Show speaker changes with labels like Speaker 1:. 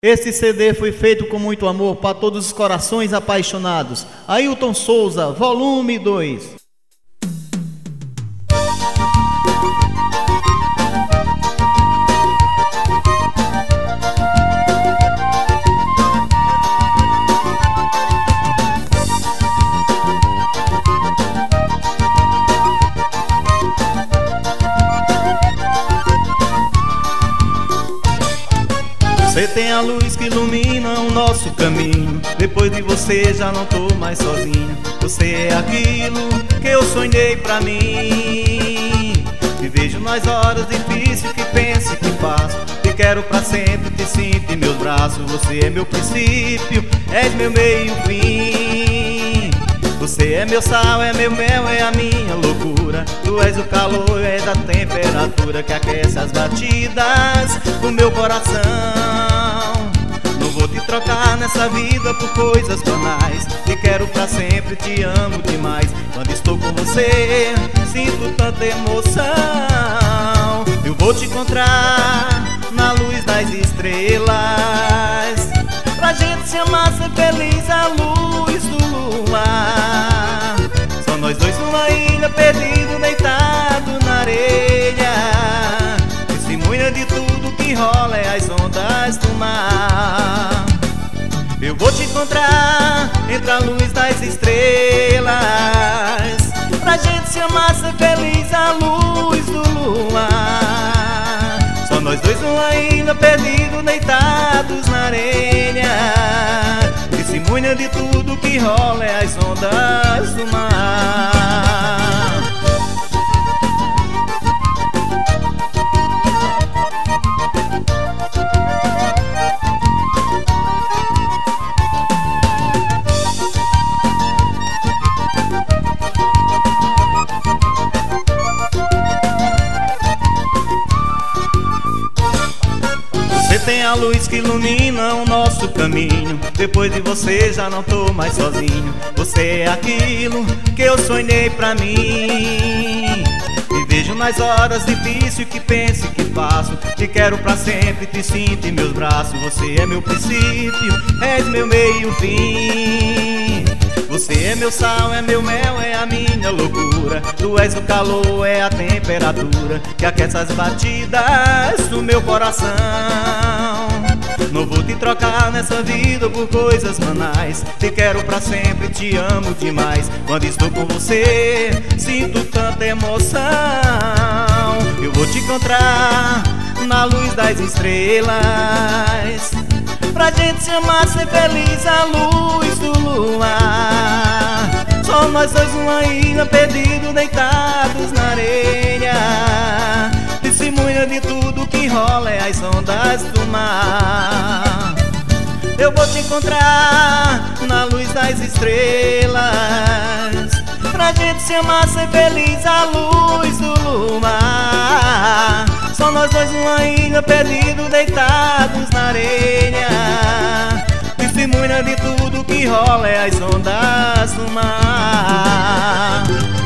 Speaker 1: Esse CD foi feito com muito amor para todos os corações apaixonados. Ailton Souza, volume 2. Você tem a luz que ilumina o nosso caminho. Depois de você já não tô mais sozinho. Você é aquilo que eu sonhei pra mim. Te vejo nas horas difíceis que penso e que faço. Te quero pra sempre, te sinto em meus braços. Você é meu princípio, és meu meio fim. Você é meu sal, é meu mel, é a minha loucura. Tu és o calor, és a temperatura que aquece as batidas do meu coração. Não vou te trocar nessa vida por coisas banais. Te quero pra sempre, te amo demais. Quando estou com você, sinto tanta emoção. Eu vou te encontrar na luz das estrelas, pra gente se amar, ser feliz à luz do luar. Só nós dois numa ilha, perdido, deitado na areia. Testemunha de tudo que rola é as ondas do mar. Eu vou te encontrar entre a luz das estrelas, pra gente se amar, ser feliz à luz do luar. Só nós dois numa ilha, perdido, deitados na areia. Testemunha de tudo que rola é as ondas do mar. Você tem a luz que ilumina o nosso caminho. Depois de você já não tô mais sozinho. Você é aquilo que eu sonhei pra mim. Me vejo nas horas difíceis que penso e que faço. Te quero pra sempre, te sinto em meus braços. Você é meu princípio, és meu meio fim. Você é meu sal, é meu mel, é a minha loucura. Tu és o calor, é a temperatura que aquece as batidas do meu coração. Não vou te trocar nessa vida por coisas banais. Te quero pra sempre, te amo demais. Quando estou com você, sinto tanta emoção. Eu vou te encontrar na luz das estrelas, pra gente se amar, ser feliz à luz do luar. Só nós dois numa ilha, perdido, deitados na areia. Testemunha de tudo que rola é as ondas do mar. Eu vou te encontrar na luz das estrelas, pra gente se amar, ser feliz à luz do luar. Só nós dois numa ilha, perdido, deitados na areia. Testemunha de tudo que rola é as ondas do mar.